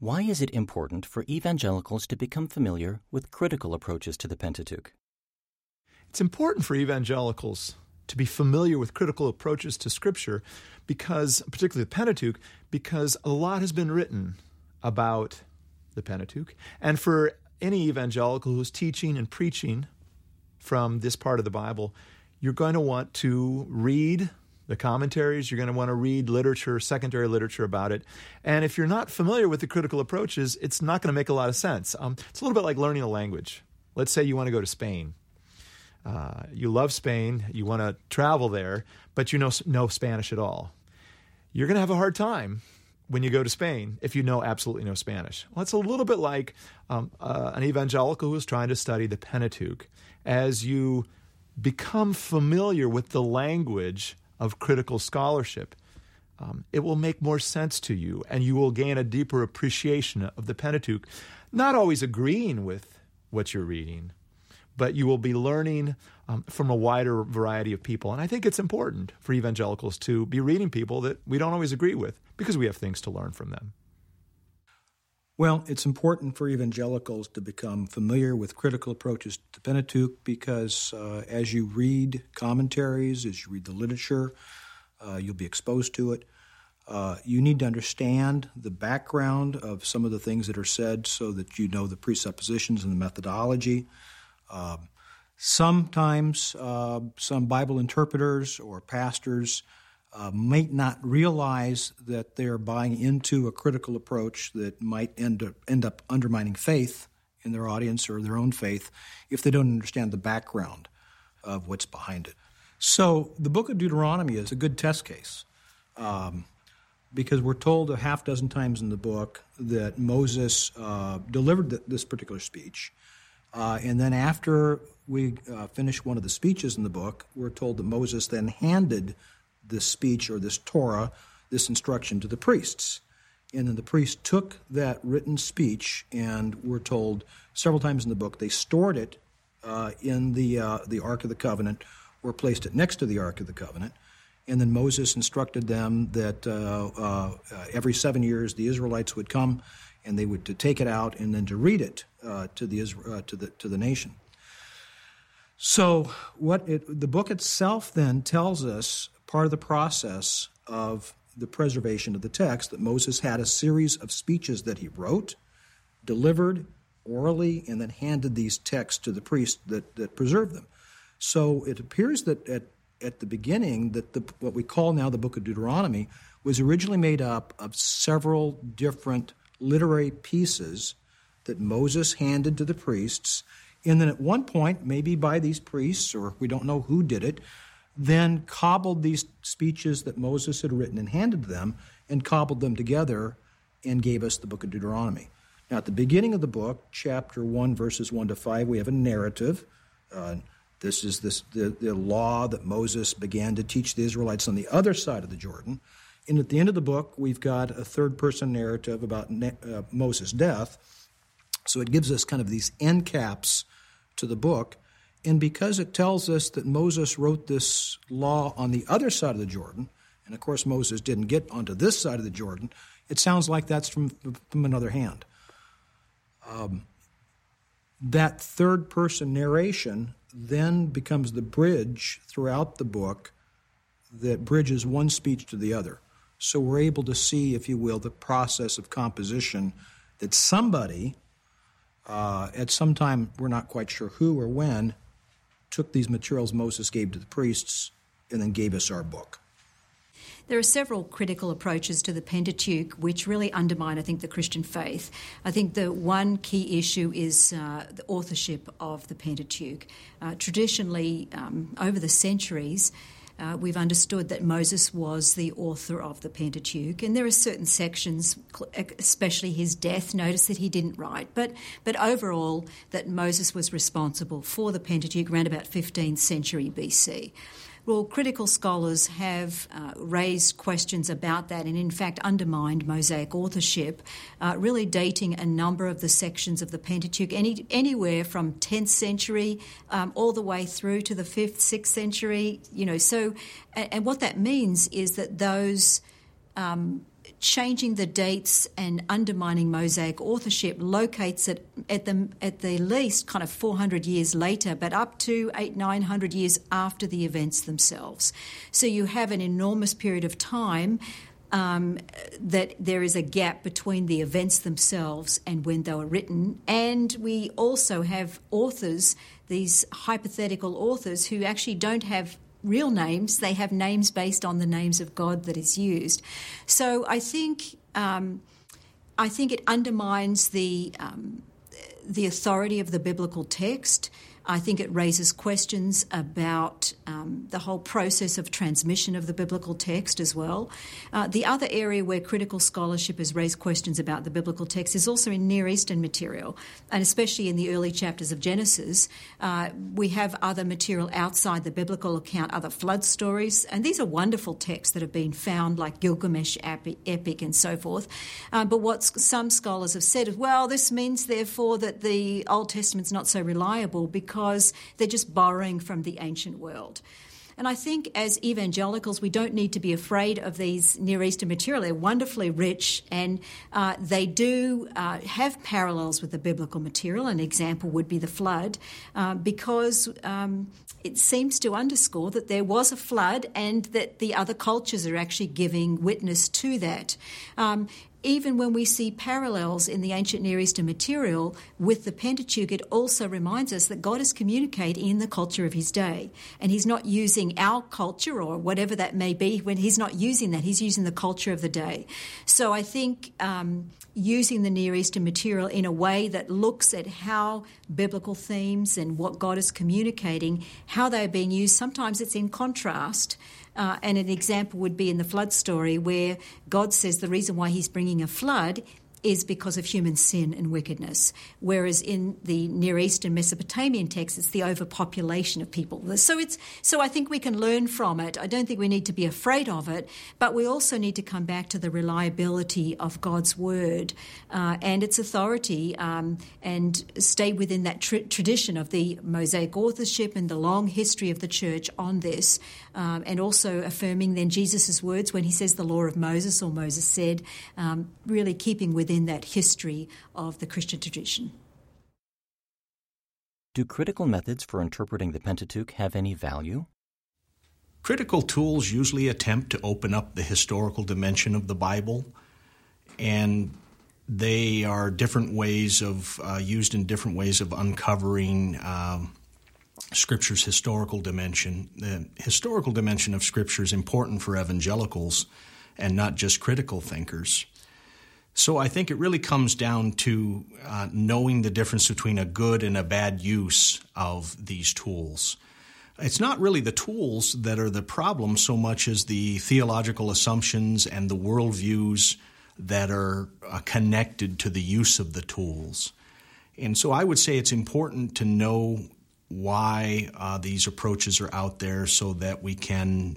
Why is it important for evangelicals to become familiar with critical approaches to the Pentateuch? It's important for evangelicals to be familiar with critical approaches to Scripture because, particularly the Pentateuch, because a lot has been written about the Pentateuch. And for any evangelical who's teaching and preaching from this part of the Bible, you're going to want to read the commentaries, you're going to want to read literature, secondary literature about it. And if you're not familiar with the critical approaches, it's not going to make a lot of sense. It's a little bit like learning a language. Let's say you want to go to Spain. You love Spain, you want to travel there, but you know no Spanish at all. You're going to have a hard time when you go to Spain if you know absolutely no Spanish. Well, it's a little bit like an evangelical who is trying to study the Pentateuch. As you become familiar with the language of critical scholarship, it will make more sense to you, and you will gain a deeper appreciation of the Pentateuch, not always agreeing with what you're reading, but you will be learning from a wider variety of people. And I think it's important for evangelicals to be reading people that we don't always agree with because we have things to learn from them. Well, it's important for evangelicals to become familiar with critical approaches to the Pentateuch because as you read commentaries, as you read the literature, you'll be exposed to it. You need to understand the background of some of the things that are said so that you know the presuppositions and the methodology. Sometimes some Bible interpreters or pastors might not realize that they're buying into a critical approach that might end up undermining faith in their audience or their own faith if they don't understand the background of what's behind it. So the book of Deuteronomy is a good test case because we're told a half dozen times in the book that Moses delivered this particular speech. And then after we finish one of the speeches in the book, we're told that Moses then handed this speech or this Torah, this instruction to the priests. And then the priests took that written speech, and we're told several times in the book they stored it in the Ark of the Covenant or placed it next to the Ark of the Covenant. And then Moses instructed them that every 7 years the Israelites would come and they would to take it out and then to read it to the nation. So the book itself then tells us part of the process of the preservation of the text, that Moses had a series of speeches that he wrote, delivered orally, and then handed these texts to the priest that preserved them. So it appears that at the beginning that what we call now the book of Deuteronomy was originally made up of several different literary pieces that Moses handed to the priests, and then at one point, maybe by these priests, or we don't know who did it, then cobbled these speeches that Moses had written and handed to them and cobbled them together and gave us the book of Deuteronomy. Now, at the beginning of the book, chapter 1, verses 1 to 5, we have a narrative. This is the law that Moses began to teach the Israelites on the other side of the Jordan. And at the end of the book, we've got a third-person narrative about Moses' death. So it gives us kind of these end caps to the book. And because it tells us that Moses wrote this law on the other side of the Jordan, and of course Moses didn't get onto this side of the Jordan, it sounds like that's from another hand. That third-person narration then becomes the bridge throughout the book that bridges one speech to the other. So we're able to see, if you will, the process of composition that somebody, at some time, we're not quite sure who or when, took these materials Moses gave to the priests and then gave us our book. There are several critical approaches to the Pentateuch which really undermine, I think, the Christian faith. I think the one key issue is the authorship of the Pentateuch. Traditionally, over the centuries, we've understood that Moses was the author of the Pentateuch, and there are certain sections, especially his death, notice that he didn't write, but overall that Moses was responsible for the Pentateuch around about 15th century BC. Well, critical scholars have raised questions about that and, in fact, undermined Mosaic authorship, really dating a number of the sections of the Pentateuch, anywhere from 10th century all the way through to the 5th, 6th century. So, and what that means is that those changing the dates and undermining Mosaic authorship locates it at the least kind of 400 years later, but up to 800-900 years after the events themselves. So you have an enormous period of time that there is a gap between the events themselves and when they were written. And we also have authors, these hypothetical authors, who actually don't have real names. They have names based on the names of God that is used. So I think it undermines the authority of the biblical text. I think it raises questions about the whole process of transmission of the biblical text as well. The other area where critical scholarship has raised questions about the biblical text is also in Near Eastern material, and especially in the early chapters of Genesis. We have other material outside the biblical account, other flood stories, and these are wonderful texts that have been found, like Gilgamesh epic and so forth. But what some scholars have said is, well, this means, therefore, that the Old Testament's not so reliable because they're just borrowing from the ancient world. And I think as evangelicals, we don't need to be afraid of these Near Eastern material. They're wonderfully rich, and they do have parallels with the biblical material. An example would be the flood, because it seems to underscore that there was a flood and that the other cultures are actually giving witness to that. Even when we see parallels in the ancient Near Eastern material with the Pentateuch, it also reminds us that God is communicating in the culture of his day. And he's not using our culture or whatever that may be. When he's not using that, he's using the culture of the day. So I think using the Near Eastern material in a way that looks at how biblical themes and what God is communicating, how they're being used, sometimes it's in contrast. And an example would be in the flood story, where God says the reason why he's bringing a flood is because of human sin and wickedness, whereas in the Near Eastern Mesopotamian text, it's the overpopulation of people. So I think we can learn from it. I don't think we need to be afraid of it, but we also need to come back to the reliability of God's word and its authority, and stay within that tradition of the Mosaic authorship and the long history of the church on this, and also affirming then Jesus' words when he says the law of Moses, or Moses said, really keeping within that history of the Christian tradition. Do critical methods for interpreting the Pentateuch have any value? Critical tools usually attempt to open up the historical dimension of the Bible, and they are different ways of used in different ways of uncovering Scripture's historical dimension. The historical dimension of Scripture is important for evangelicals and not just critical thinkers. So I think it really comes down to knowing the difference between a good and a bad use of these tools. It's not really the tools that are the problem so much as the theological assumptions and the worldviews that are connected to the use of the tools. And so I would say it's important to know why these approaches are out there so that we can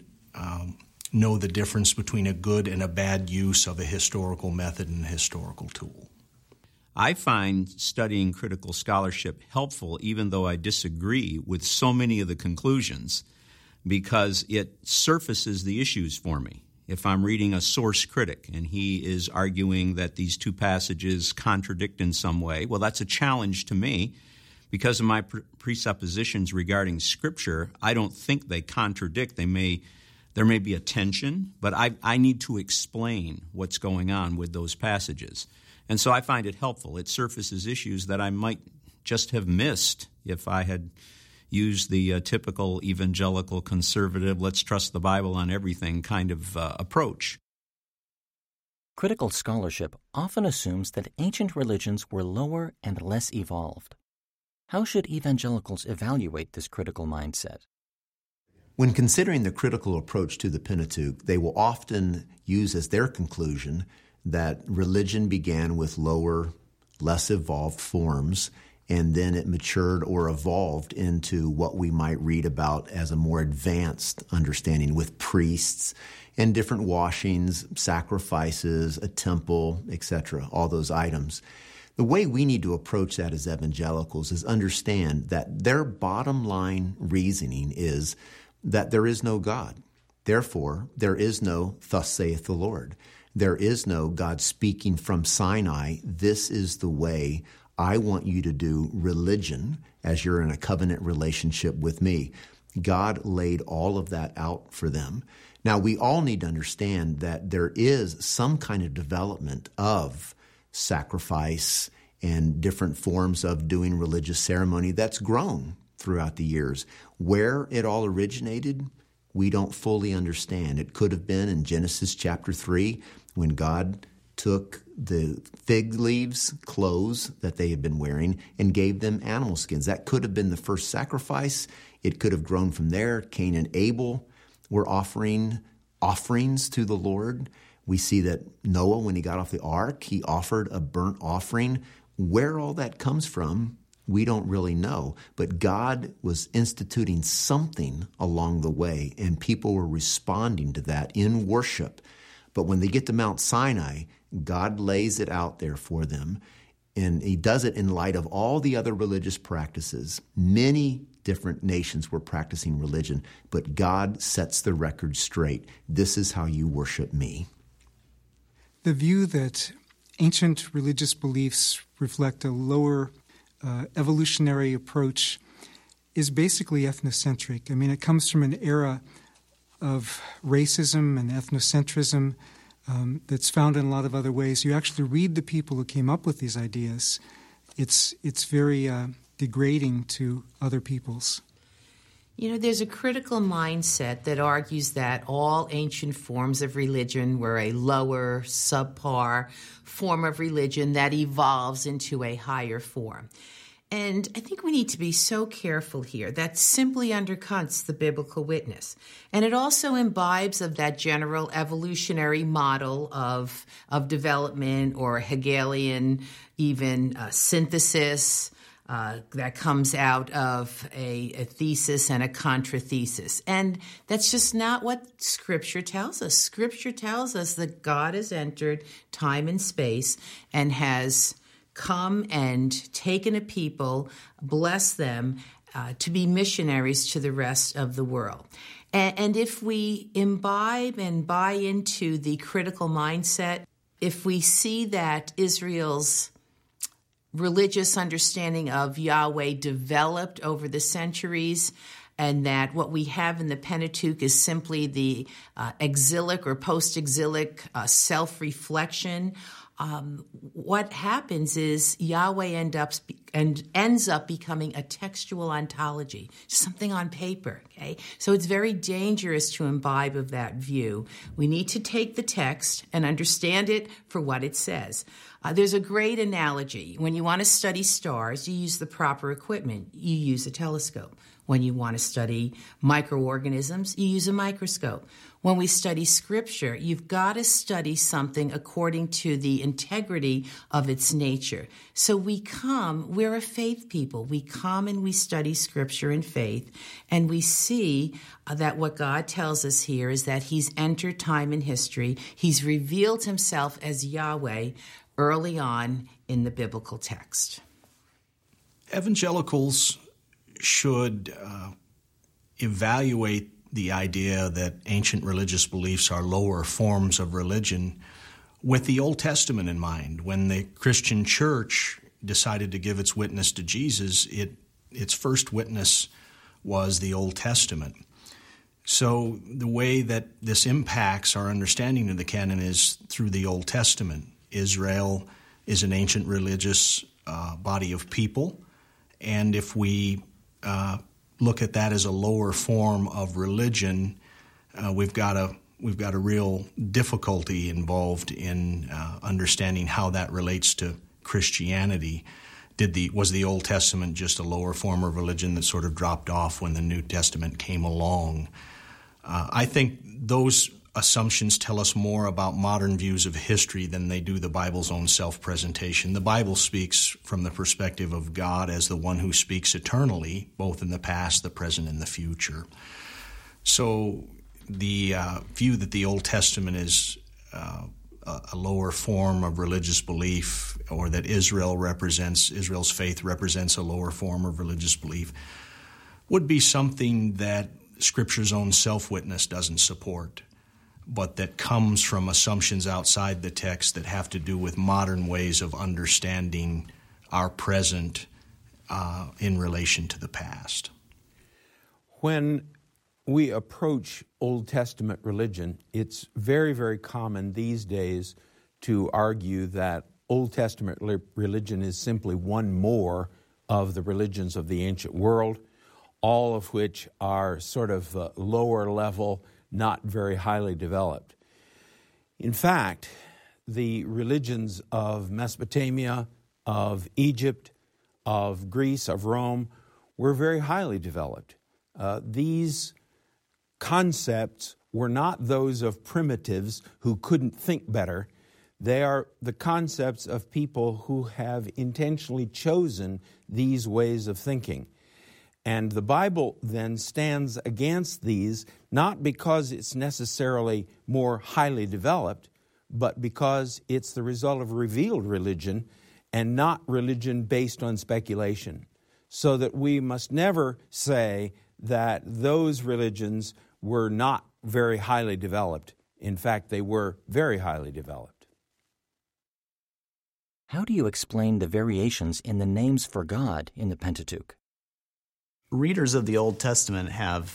know the difference between a good and a bad use of a historical method and a historical tool. I find studying critical scholarship helpful, even though I disagree with so many of the conclusions, because it surfaces the issues for me. If I'm reading a source critic and he is arguing that these two passages contradict in some way, well, that's a challenge to me. Because of my presuppositions regarding Scripture, I don't think they contradict. There may be a tension, but I need to explain what's going on with those passages. And so I find it helpful. It surfaces issues that I might just have missed if I had used the typical evangelical conservative, let's trust the Bible on everything kind of approach. Critical scholarship often assumes that ancient religions were lower and less evolved. How should evangelicals evaluate this critical mindset? When considering the critical approach to the Pentateuch, they will often use as their conclusion that religion began with lower, less evolved forms, and then it matured or evolved into what we might read about as a more advanced understanding with priests and different washings, sacrifices, a temple, etc., all those items. The way we need to approach that as evangelicals is understand that their bottom line reasoning is that there is no God. Therefore, there is no thus saith the Lord. There is no God speaking from Sinai, this is the way I want you to do religion as you're in a covenant relationship with me. God laid all of that out for them. Now, we all need to understand that there is some kind of development of sacrifice and different forms of doing religious ceremony that's grown throughout the years. Where it all originated, we don't fully understand. It could have been in Genesis chapter 3 when God took the fig leaves, clothes that they had been wearing, and gave them animal skins. That could have been the first sacrifice. It could have grown from there. Cain and Abel were offering offerings to the Lord. We see that Noah, when he got off the ark, he offered a burnt offering. Where all that comes from, we don't really know. But God was instituting something along the way, and people were responding to that in worship. But when they get to Mount Sinai, God lays it out there for them, and he does it in light of all the other religious practices. Many different nations were practicing religion, but God sets the record straight. This is how you worship me. The view that ancient religious beliefs reflect a lower evolutionary approach is basically ethnocentric. I mean, it comes from an era of racism and ethnocentrism that's found in a lot of other ways. You actually read the people who came up with these ideas. It's very degrading to other peoples. You know, there's a critical mindset that argues that all ancient forms of religion were a lower, subpar form of religion that evolves into a higher form. And I think we need to be so careful here. That simply undercuts the biblical witness. And it also imbibes of that general evolutionary model of development or Hegelian even synthesis that comes out of a thesis and a contrathesis. And that's just not what Scripture tells us. Scripture tells us that God has entered time and space and has come and taken a people, bless them, to be missionaries to the rest of the world. And if we imbibe and buy into the critical mindset, if we see that Israel's religious understanding of Yahweh developed over the centuries, and that what we have in the Pentateuch is simply the exilic or post-exilic self-reflection, what happens is Yahweh ends up becoming a textual ontology, something on paper, okay? So it's very dangerous to imbibe of that view. We need to take the text and understand it for what it says. There's a great analogy. When you want to study stars, you use the proper equipment. You use a telescope. When you want to study microorganisms, you use a microscope. When we study Scripture, you've got to study something according to the integrity of its nature. So we're a faith people. We come and we study Scripture in faith, and we see that what God tells us here is that he's entered time and history. He's revealed himself as Yahweh early on in the biblical text. Evangelicals should evaluate the idea that ancient religious beliefs are lower forms of religion with the Old Testament in mind. When the Christian church decided to give its witness to Jesus, its first witness was the Old Testament. So the way that this impacts our understanding of the canon is through the Old Testament. Israel is an ancient religious body of people, and if we look at that as a lower form of religion, we've got a real difficulty involved in understanding how that relates to Christianity. Was the Old Testament just a lower form of religion that sort of dropped off when the New Testament came along? I think those assumptions tell us more about modern views of history than they do the Bible's own self-presentation. The Bible speaks from the perspective of God as the one who speaks eternally, both in the past, the present, and the future. So the view that the Old Testament is a lower form of religious belief, or that Israel's faith represents a lower form of religious belief, would be something that Scripture's own self-witness doesn't support. but that comes from assumptions outside the text that have to do with modern ways of understanding our present in relation to the past. When we approach Old Testament religion, it's very, very common these days to argue that Old Testament religion is simply one more of the religions of the ancient world, all of which are sort of lower level, not very highly developed. In fact, the religions of Mesopotamia, of Egypt, of Greece, of Rome, were very highly developed. These concepts were not those of primitives who couldn't think better. They are the concepts of people who have intentionally chosen these ways of thinking. And the Bible then stands against these, not because it's necessarily more highly developed, but because it's the result of revealed religion and not religion based on speculation. So that we must never say that those religions were not very highly developed. In fact, they were very highly developed. How do you explain the variations in the names for God in the Pentateuch? Readers of the Old Testament have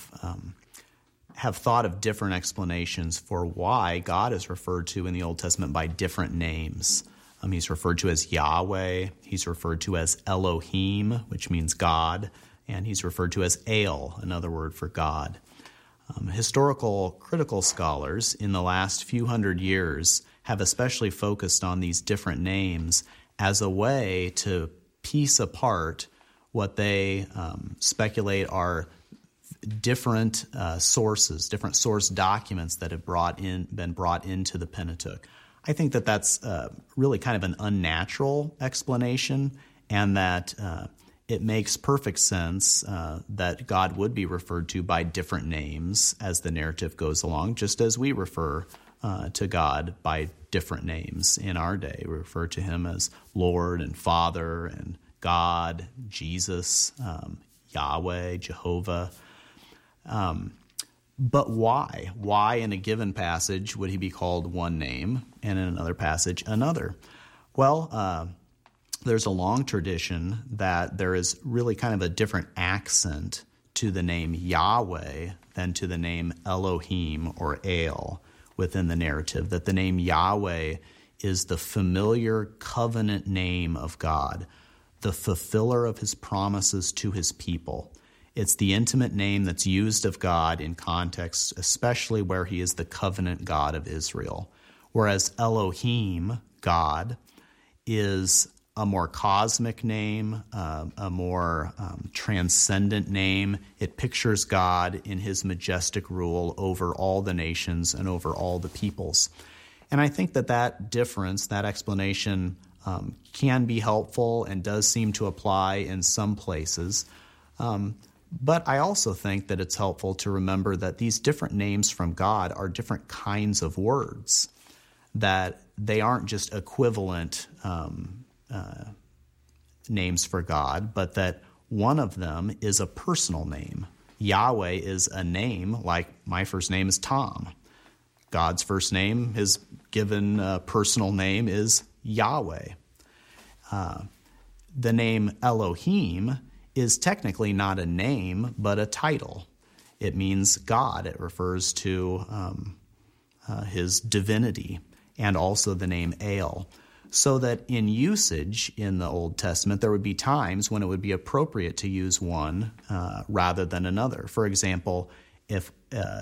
thought of different explanations for why God is referred to in the Old Testament by different names. He's referred to as Yahweh, he's referred to as Elohim, which means God, and he's referred to as El, another word for God. Historical critical scholars in the last few hundred years have especially focused on these different names as a way to piece apart what they speculate are different sources, different source documents that have been brought into the Pentateuch. I think that that's really kind of an unnatural explanation, and that it makes perfect sense that God would be referred to by different names as the narrative goes along, just as we refer to God by different names in our day. We refer to him as Lord and Father and God, Jesus, Yahweh, Jehovah. But why? Why in a given passage would he be called one name and in another passage another? Well, there's a long tradition that there is really kind of a different accent to the name Yahweh than to the name Elohim or El within the narrative, that the name Yahweh is the familiar covenant name of God, the fulfiller of his promises to his people. It's the intimate name that's used of God in context, especially where he is the covenant God of Israel. Whereas Elohim, God, is a more cosmic name, a more transcendent name. It pictures God in his majestic rule over all the nations and over all the peoples. And I think that difference, that explanation, can be helpful and does seem to apply in some places. But I also think that it's helpful to remember that these different names from God are different kinds of words, that they aren't just equivalent names for God, but that one of them is a personal name. Yahweh is a name, like my first name is Tom. God's first name, his given personal name, is Yahweh. The name Elohim is technically not a name, but a title. It means God. It refers to his divinity, and also the name El. So that in usage in the Old Testament, there would be times when it would be appropriate to use one rather than another. For example, if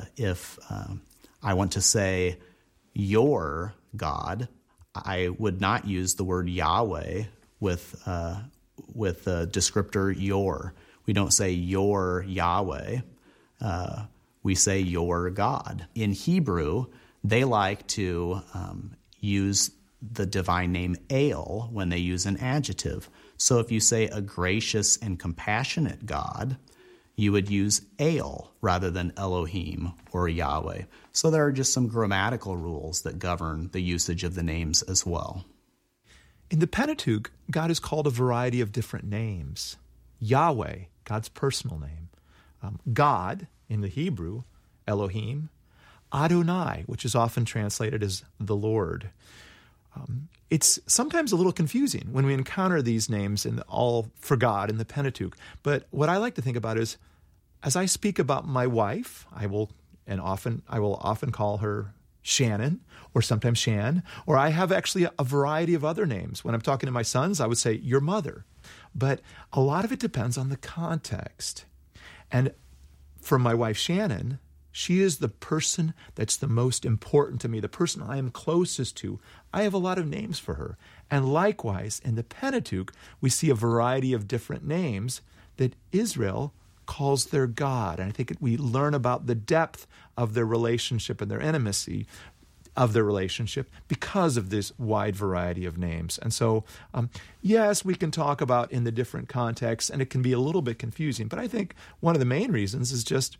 I want to say your God, I would not use the word Yahweh with the descriptor your. We don't say your Yahweh. We say your God. In Hebrew, they like to use the divine name El when they use an adjective. So if you say a gracious and compassionate God, you would use El rather than Elohim or Yahweh. So there are just some grammatical rules that govern the usage of the names as well. In the Pentateuch, God is called a variety of different names. Yahweh, God's personal name. God, in the Hebrew, Elohim. Adonai, which is often translated as the Lord. It's sometimes a little confusing when we encounter these names all for God in the Pentateuch. But what I like to think about is, as I speak about my wife, I will often call her Shannon, or sometimes Shan, or I have actually a variety of other names. When I'm talking to my sons, I would say your mother. But a lot of it depends on the context. And for my wife Shannon, she is the person that's the most important to me, the person I am closest to. I have a lot of names for her. And likewise, in the Pentateuch, we see a variety of different names that Israel calls their God. And I think we learn about the depth of their relationship and their intimacy of their relationship because of this wide variety of names. And so, yes, we can talk about in the different contexts, and it can be a little bit confusing. But I think one of the main reasons is just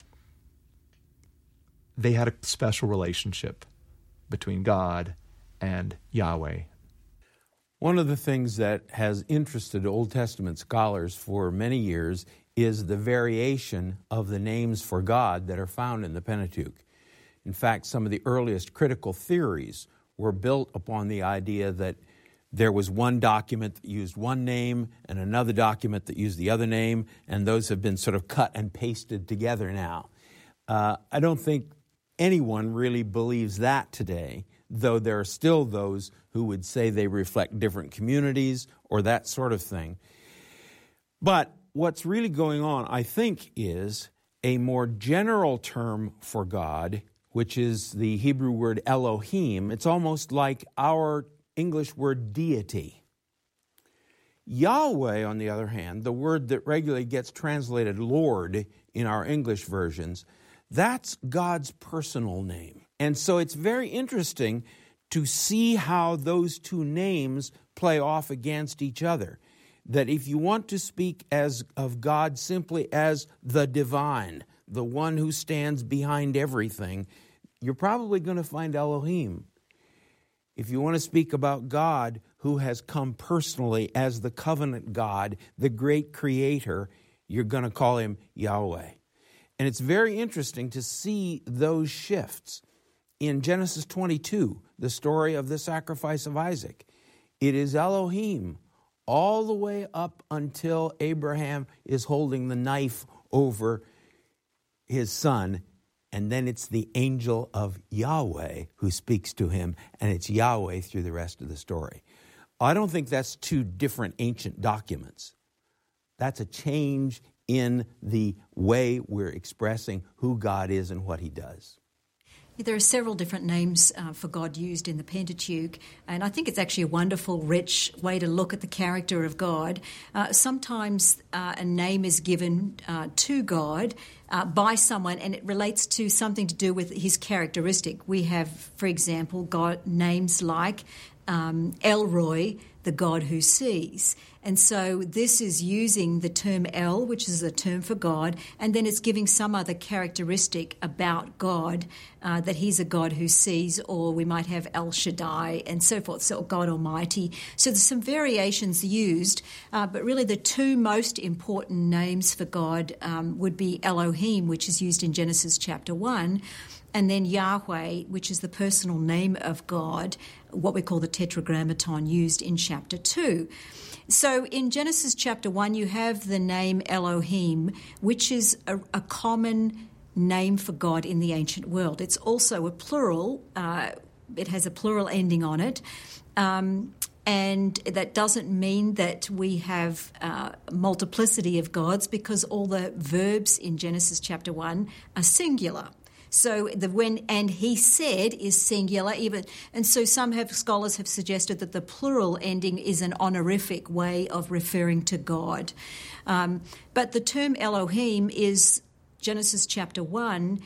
they had a special relationship between God and Yahweh. One of the things that has interested Old Testament scholars for many years is the variation of the names for God that are found in the Pentateuch. In fact, some of the earliest critical theories were built upon the idea that there was one document that used one name and another document that used the other name, and those have been sort of cut and pasted together now. I don't think anyone really believes that today, though there are still those who would say they reflect different communities or that sort of thing. But what's really going on, I think, is a more general term for God, which is the Hebrew word Elohim. It's almost like our English word deity. Yahweh, on the other hand, the word that regularly gets translated Lord in our English versions, that's God's personal name. And so it's very interesting to see how those two names play off against each other. That if you want to speak of God simply as the divine, the one who stands behind everything, you're probably going to find Elohim. If you want to speak about God who has come personally as the covenant God, the great creator, you're going to call him Yahweh. And it's very interesting to see those shifts. In Genesis 22, the story of the sacrifice of Isaac, it is Elohim all the way up until Abraham is holding the knife over his son, and then it's the angel of Yahweh who speaks to him, and it's Yahweh through the rest of the story. I don't think that's two different ancient documents. That's a change in the way we're expressing who God is and what he does. There are several different names for God used in the Pentateuch, and I think it's actually a wonderful, rich way to look at the character of God. Sometimes a name is given to God by someone, and it relates to something to do with his characteristic. We have, for example, God names like El Roi, the God who sees. And so this is using the term El, which is a term for God, and then it's giving some other characteristic about God, that he's a God who sees, or we might have El Shaddai and so forth, so God Almighty. So there's some variations used, but really the two most important names for God would be Elohim, which is used in Genesis chapter 1, and then Yahweh, which is the personal name of God, what we call the Tetragrammaton, used in chapter 2. So in Genesis chapter 1, you have the name Elohim, which is a common name for God in the ancient world. It's also a plural. It has a plural ending on it. And that doesn't mean that we have multiplicity of gods, because all the verbs in Genesis chapter 1 are singular. So the when and he said is singular, and so some scholars have suggested that the plural ending is an honorific way of referring to God. But the term Elohim is Genesis chapter 1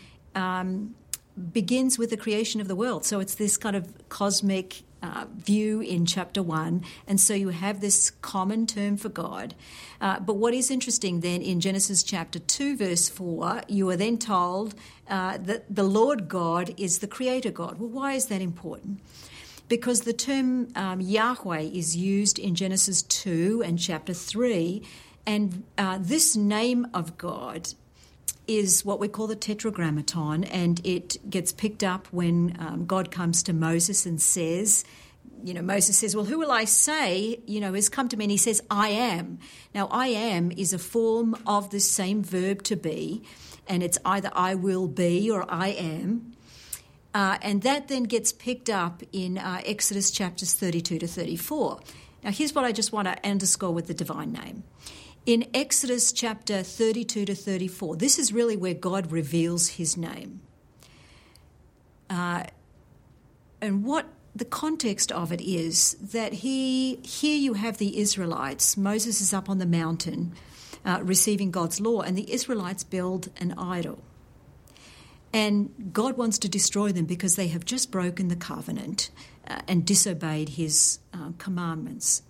begins with the creation of the world. So it's this kind of cosmic view in chapter 1, and so you have this common term for God. But what is interesting then, in Genesis chapter 2, verse 4, you are then told that the Lord God is the creator God. Well, why is that important? Because the term Yahweh is used in Genesis 2 and chapter 3, and this name of God is what we call the Tetragrammaton, and it gets picked up when God comes to Moses and says, Moses says, well, who will I say, has come to me? And he says, I am. Now, I am is a form of the same verb to be, and it's either I will be or I am. And that then gets picked up in Exodus chapters 32 to 34. Now, here's what I just want to underscore with the divine name. In Exodus chapter 32 to 34, this is really where God reveals his name. And what the context of it is that here you have the Israelites. Moses is up on the mountain receiving God's law, and the Israelites build an idol. And God wants to destroy them because they have just broken the covenant and disobeyed his commandments.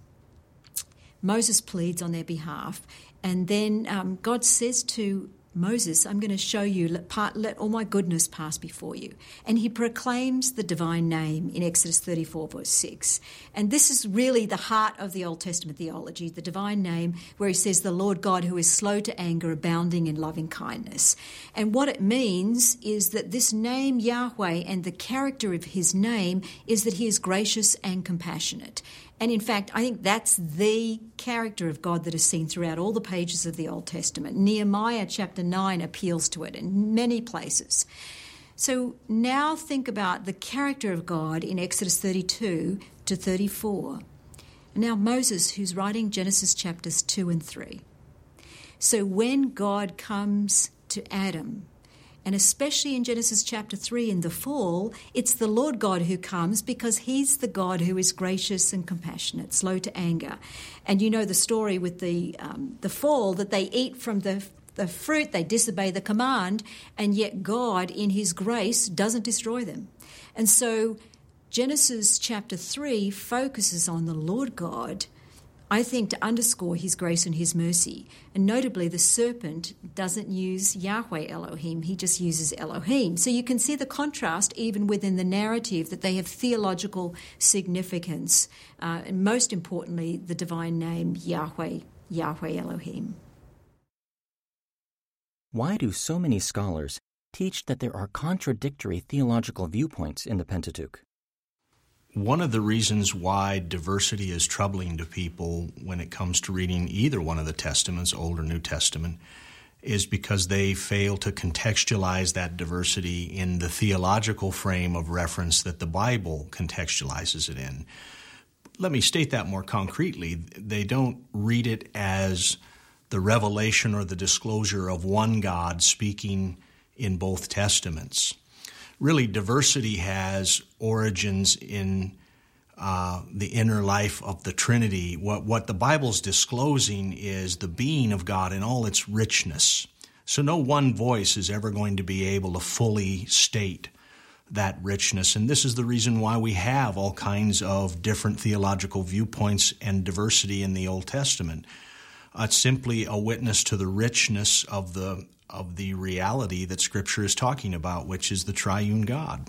Moses pleads on their behalf, and then God says to Moses, I'm going to show you, let all my goodness pass before you. And he proclaims the divine name in Exodus 34, verse 6. And this is really the heart of the Old Testament theology, the divine name, where he says, the Lord God who is slow to anger, abounding in loving kindness. And what it means is that this name, Yahweh, and the character of his name is that he is gracious and compassionate. And in fact, I think that's the character of God that is seen throughout all the pages of the Old Testament. Nehemiah chapter 9 appeals to it in many places. So now think about the character of God in Exodus 32 to 34. Now Moses, who's writing Genesis chapters 2 and 3. So when God comes to Adam, and especially in Genesis chapter 3 in the fall, it's the Lord God who comes because he's the God who is gracious and compassionate, slow to anger. And you know the story with the fall, that they eat from the fruit, they disobey the command, and yet God in his grace doesn't destroy them. And so Genesis chapter 3 focuses on the Lord God, I think, to underscore his grace and his mercy. And notably, the serpent doesn't use Yahweh Elohim, he just uses Elohim. So you can see the contrast even within the narrative, that they have theological significance. And most importantly, the divine name Yahweh Elohim. Why do so many scholars teach that there are contradictory theological viewpoints in the Pentateuch? One of the reasons why diversity is troubling to people when it comes to reading either one of the Testaments, Old or New Testament, is because they fail to contextualize that diversity in the theological frame of reference that the Bible contextualizes it in. Let me state that more concretely. They don't read it as the revelation or the disclosure of one God speaking in both Testaments. Really, diversity has origins in the inner life of the Trinity. What the Bible's disclosing is the being of God in all its richness. So no one voice is ever going to be able to fully state that richness. And this is the reason why we have all kinds of different theological viewpoints and diversity in the Old Testament. It's simply a witness to the richness of the reality that Scripture is talking about, which is the triune God.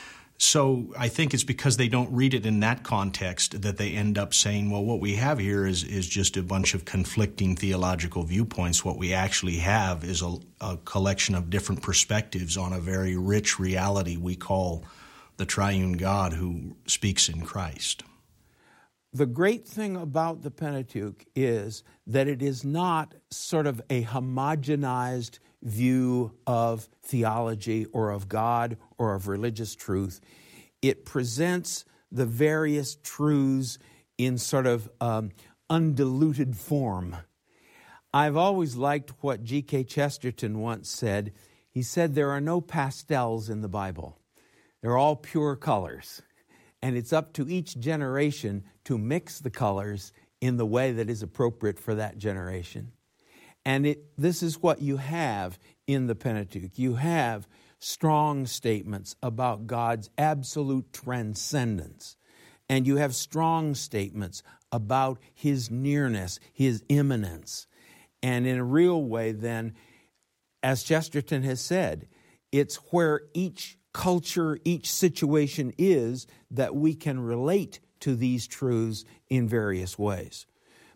So I think it's because they don't read it in that context that they end up saying, well, what we have here is just a bunch of conflicting theological viewpoints. What we actually have is a collection of different perspectives on a very rich reality we call the triune God who speaks in Christ. The great thing about the Pentateuch is that it is not sort of a homogenized view of theology or of God or of religious truth. It presents the various truths in sort of undiluted form. I've always liked what G.K. Chesterton once said. He said there are no pastels in the Bible. They're all pure colors. And it's up to each generation to mix the colors in the way that is appropriate for that generation. And this is what you have in the Pentateuch. You have strong statements about God's absolute transcendence. And you have strong statements about his nearness, his immanence. And in a real way, then, as Chesterton has said, it's where each culture, each situation is that we can relate to these truths in various ways.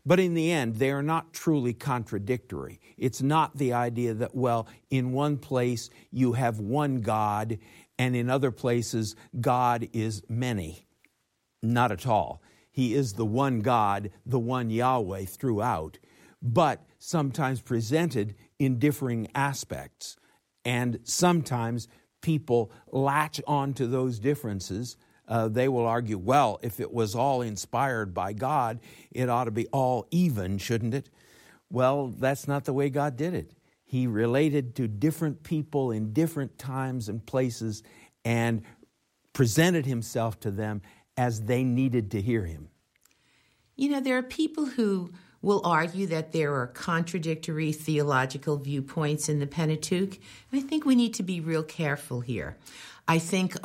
But in the end, they are not truly contradictory. It's not the idea that, well, in one place you have one God, and in other places God is many. Not at all. He is the one God, the one Yahweh throughout, but sometimes presented in differing aspects. And sometimes people latch on to those differences. They will argue, well, if it was all inspired by God, it ought to be all even, shouldn't it? Well, that's not the way God did it. He related to different people in different times and places and presented himself to them as they needed to hear him. You know, there are people who will argue that there are contradictory theological viewpoints in the Pentateuch. I think we need to be real careful here. I think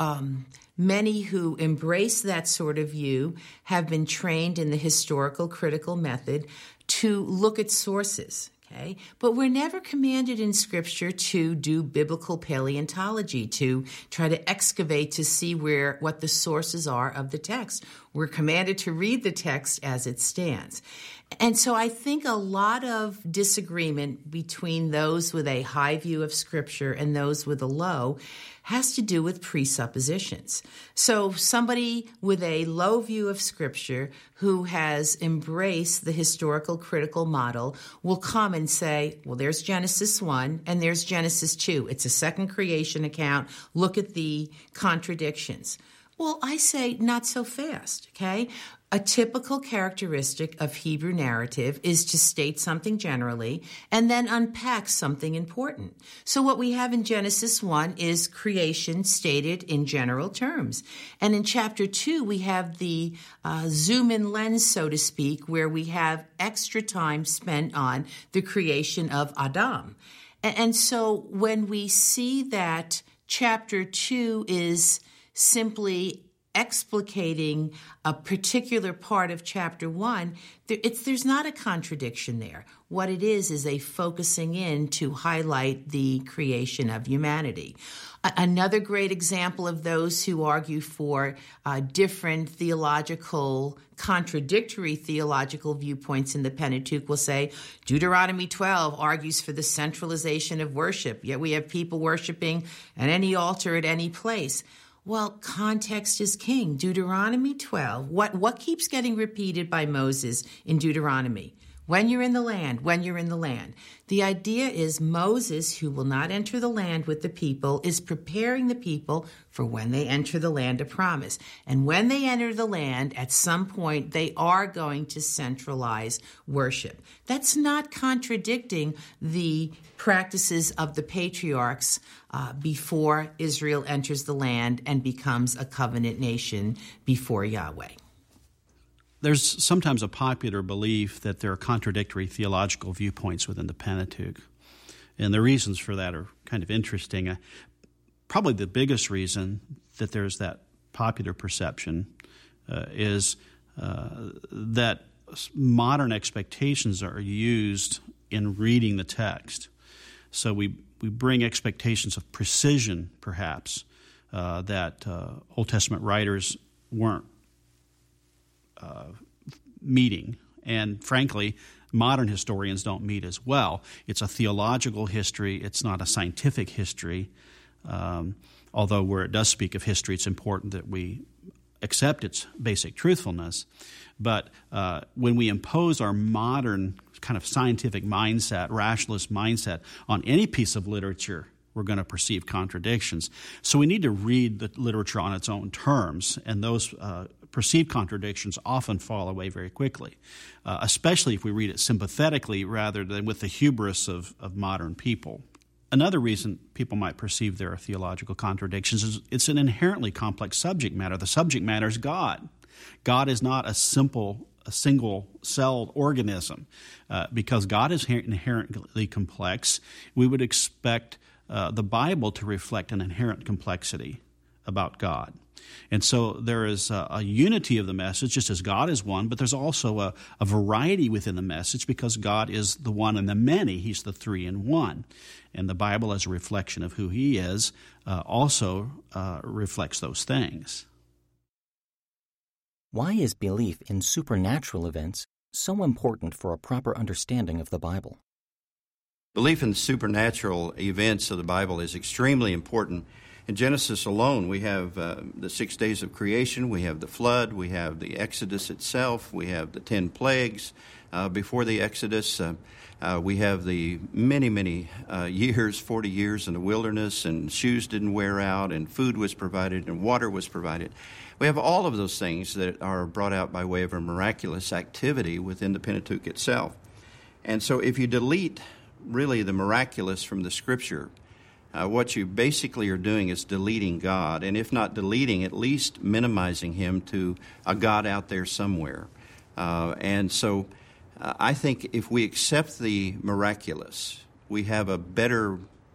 many who embrace that sort of view have been trained in the historical critical method to look at sources. Okay? But we're never commanded in Scripture to do biblical paleontology, to try to excavate to see what the sources are of the text. We're commanded to read the text as it stands. And so I think a lot of disagreement between those with a high view of Scripture and those with a low has to do with presuppositions. So somebody with a low view of Scripture who has embraced the historical critical model will come and say, well, there's Genesis 1 and there's Genesis 2. It's a second creation account. Look at the contradictions. Well, I say not so fast, okay? A typical characteristic of Hebrew narrative is to state something generally and then unpack something important. So what we have in Genesis 1 is creation stated in general terms. And in chapter 2, we have the zoom-in lens, so to speak, where we have extra time spent on the creation of Adam. And so when we see that chapter 2 is simply explicating a particular part of chapter 1, there's not a contradiction there. What it is a focusing in to highlight the creation of humanity. Another great example of those who argue for different contradictory theological viewpoints in the Pentateuch will say Deuteronomy 12 argues for the centralization of worship, yet we have people worshiping at any altar at any place. Well, context is king. Deuteronomy 12, what keeps getting repeated by Moses in Deuteronomy? When you're in the land, when you're in the land. The idea is Moses, who will not enter the land with the people, is preparing the people for when they enter the land of promise. And when they enter the land, at some point, they are going to centralize worship. That's not contradicting the practices of the patriarchs before Israel enters the land and becomes a covenant nation before Yahweh. There's sometimes a popular belief that there are contradictory theological viewpoints within the Pentateuch. And the reasons for that are kind of interesting. Probably the biggest reason that there's that popular perception is that modern expectations are used in reading the text. So we bring expectations of precision, perhaps, that Old Testament writers weren't meeting. And frankly, modern historians don't meet as well. It's a theological history. It's not a scientific history. Although where it does speak of history, it's important that we accept its basic truthfulness. But when we impose our modern kind of scientific mindset, rationalist mindset on any piece of literature, we're going to perceive contradictions. So we need to read the literature on its own terms, and those perceived contradictions often fall away very quickly, especially if we read it sympathetically rather than with the hubris of modern people. Another reason people might perceive there are theological contradictions is it's an inherently complex subject matter. The subject matter is God. God is not a single-celled organism. Because God is inherently complex, we would expect the Bible to reflect an inherent complexity about God. And so there is a unity of the message, just as God is one, but there's also a variety within the message because God is the one and the many. He's the three in one. And the Bible, as a reflection of who He is, also reflects those things. Why is belief in supernatural events so important for a proper understanding of the Bible? Belief in supernatural events of the Bible is extremely important. In Genesis alone, we have the 6 days of creation, we have the flood, we have the Exodus itself, we have the 10 plagues before the Exodus. We have the many years, 40 years in the wilderness, and shoes didn't wear out, and food was provided, and water was provided. We have all of those things that are brought out by way of a miraculous activity within the Pentateuch itself. And so if you delete really the miraculous from the Scripture, what you basically are doing is deleting God, and if not deleting, at least minimizing Him to a God out there somewhere. And so I think if we accept the miraculous, we have a better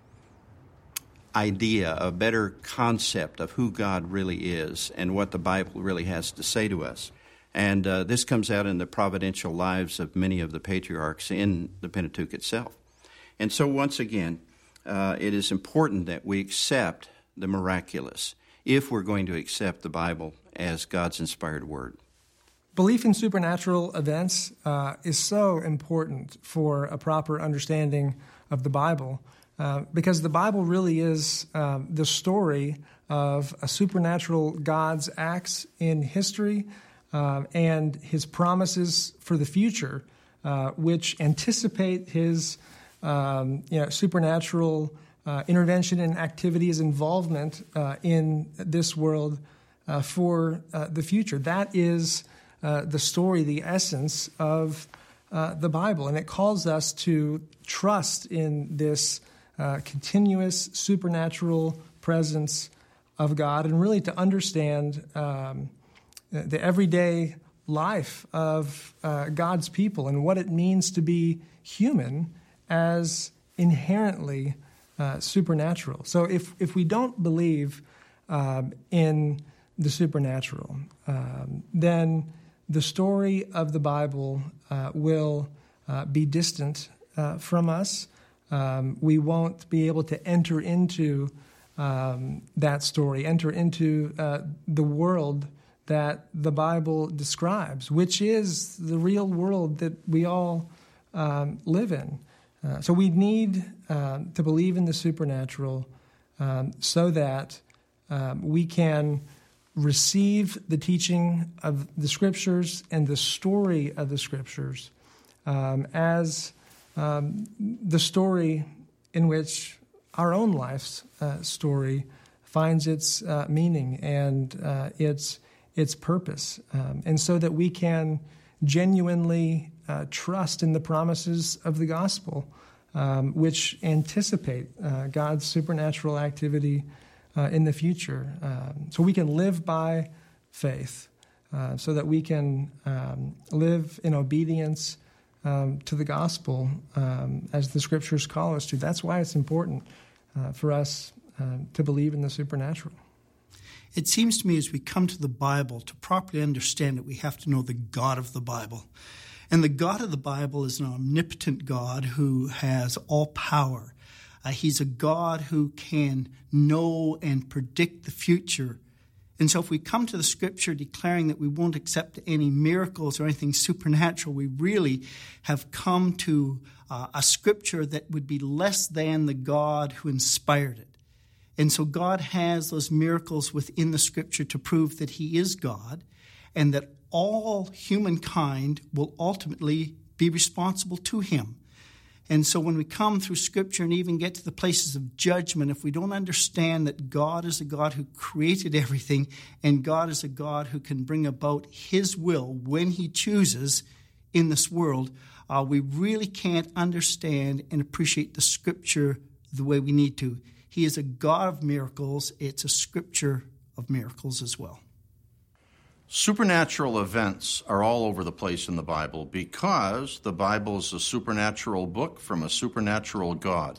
idea, a better concept of who God really is and what the Bible really has to say to us. And this comes out in the providential lives of many of the patriarchs in the Pentateuch itself. And so once again, it is important that we accept the miraculous if we're going to accept the Bible as God's inspired word. Belief in supernatural events is so important for a proper understanding of the Bible because the Bible really is the story of a supernatural God's acts in history and His promises for the future, which anticipate His supernatural intervention and activities, involvement in this world for the future. That is the story, the essence of the Bible. And it calls us to trust in this continuous supernatural presence of God and really to understand the everyday life of God's people and what it means to be human as inherently supernatural. So if we don't believe in the supernatural, then the story of the Bible will be distant from us. We won't be able to enter into that story, enter into the world that the Bible describes, which is the real world that we all live in. So we need to believe in the supernatural so that we can receive the teaching of the Scriptures and the story of the Scriptures as the story in which our own life's story finds its meaning and its purpose, and so that we can genuinely trust in the promises of the gospel, which anticipate God's supernatural activity in the future. So we can live by faith, so that we can live in obedience to the gospel as the Scriptures call us to. That's why it's important for us to believe in the supernatural. It seems to me as we come to the Bible, to properly understand it, we have to know the God of the Bible. And the God of the Bible is an omnipotent God who has all power. He's a God who can know and predict the future. And so if we come to the Scripture declaring that we won't accept any miracles or anything supernatural, we really have come to a Scripture that would be less than the God who inspired it. And so God has those miracles within the Scripture to prove that He is God and that all humankind will ultimately be responsible to Him. And so when we come through Scripture and even get to the places of judgment, if we don't understand that God is a God who created everything and God is a God who can bring about His will when He chooses in this world, we really can't understand and appreciate the Scripture the way we need to. He is a God of miracles. It's a Scripture of miracles as well. Supernatural events are all over the place in the Bible because the Bible is a supernatural book from a supernatural God.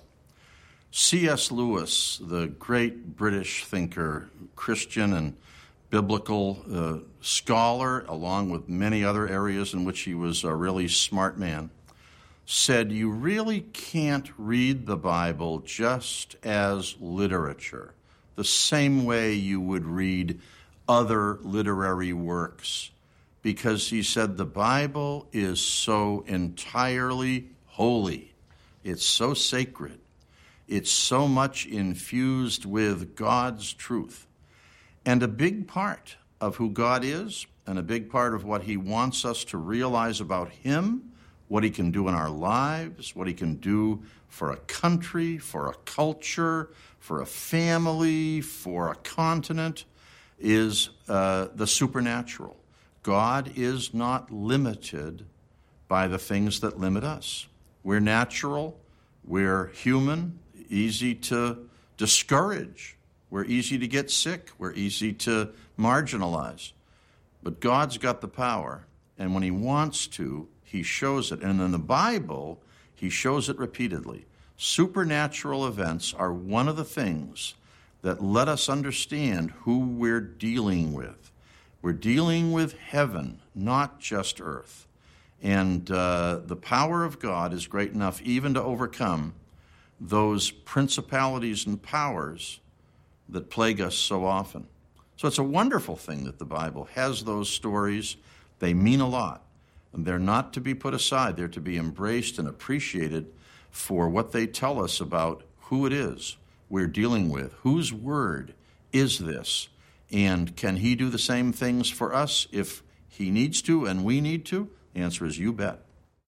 C.S. Lewis, the great British thinker, Christian and biblical scholar, along with many other areas in which he was a really smart man, said you really can't read the Bible just as literature, the same way you would read other literary works, because he said the Bible is so entirely holy. It's so sacred. It's so much infused with God's truth. And a big part of who God is, and a big part of what he wants us to realize about him, what he can do in our lives, what he can do for a country, for a culture, for a family, for a continent, is the supernatural. God is not limited by the things that limit us. We're natural, we're human, easy to discourage, we're easy to get sick, we're easy to marginalize. But God's got the power, and when he wants to, he shows it. And in the Bible, he shows it repeatedly. Supernatural events are one of the things that let us understand who we're dealing with. We're dealing with heaven, not just earth. And the power of God is great enough even to overcome those principalities and powers that plague us so often. So it's a wonderful thing that the Bible has those stories. They mean a lot. And they're not to be put aside. They're to be embraced and appreciated for what they tell us about who it is we're dealing with. Whose word is this? And can he do the same things for us if he needs to and we need to? The answer is you bet.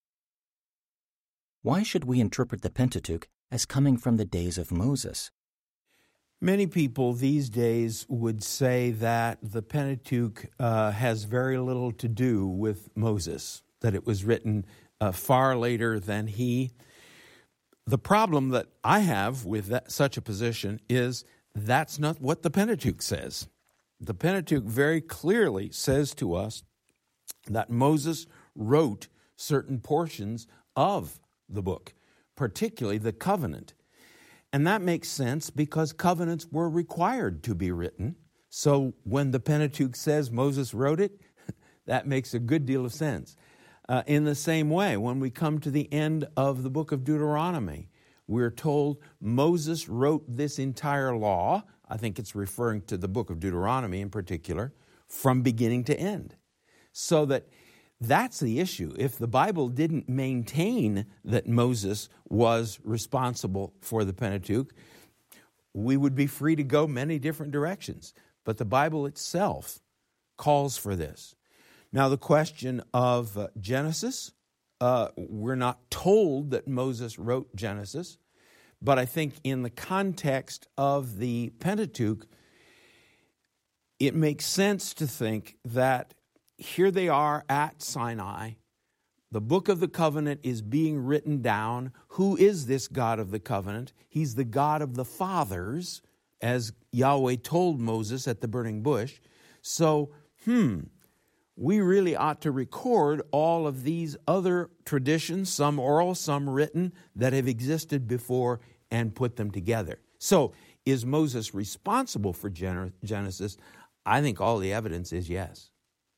Why should we interpret the Pentateuch as coming from the days of Moses? Many people these days would say that the Pentateuch has very little to do with Moses, that it was written far later than he. The problem that I have with such a position is that's not what the Pentateuch says. The Pentateuch very clearly says to us that Moses wrote certain portions of the book, particularly the covenant. And that makes sense because covenants were required to be written. So when the Pentateuch says Moses wrote it, that makes a good deal of sense. In the same way, when we come to the end of the book of Deuteronomy, we're told Moses wrote this entire law. I think it's referring to the book of Deuteronomy in particular, from beginning to end. So that's the issue. If the Bible didn't maintain that Moses was responsible for the Pentateuch, we would be free to go many different directions. But the Bible itself calls for this. Now, the question of Genesis, we're not told that Moses wrote Genesis, but I think in the context of the Pentateuch, it makes sense to think that here they are at Sinai. The book of the covenant is being written down. Who is this God of the covenant? He's the God of the fathers, as Yahweh told Moses at the burning bush. So, we really ought to record all of these other traditions, some oral, some written, that have existed before and put them together. So, is Moses responsible for Genesis? I think all the evidence is yes.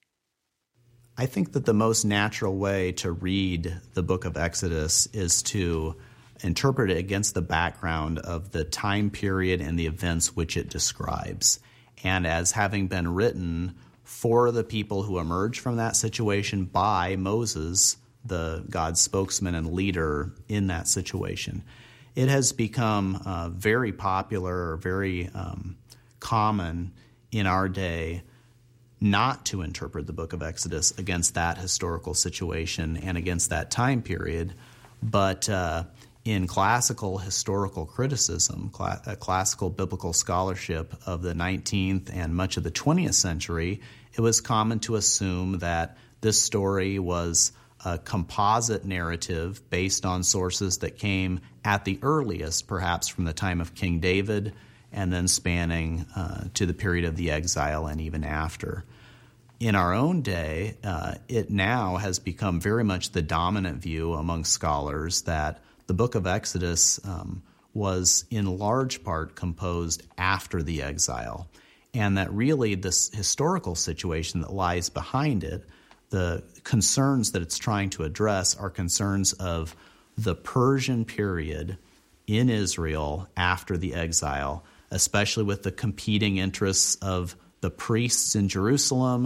I think that the most natural way to read the book of Exodus is to interpret it against the background of the time period and the events which it describes. And as having been written for the people who emerged from that situation by Moses, the God's spokesman and leader in that situation, it has become very popular or very common in our day not to interpret the book of Exodus against that historical situation and against that time period, but in classical historical criticism, classical biblical scholarship of the 19th and much of the 20th century, it was common to assume that this story was a composite narrative based on sources that came at the earliest, perhaps from the time of King David, and then spanning to the period of the exile and even after. In our own day, it now has become very much the dominant view among scholars that the book of Exodus was in large part composed after the exile, and that really this historical situation that lies behind it, the concerns that it's trying to address are concerns of the Persian period in Israel after the exile, especially with the competing interests of the priests in Jerusalem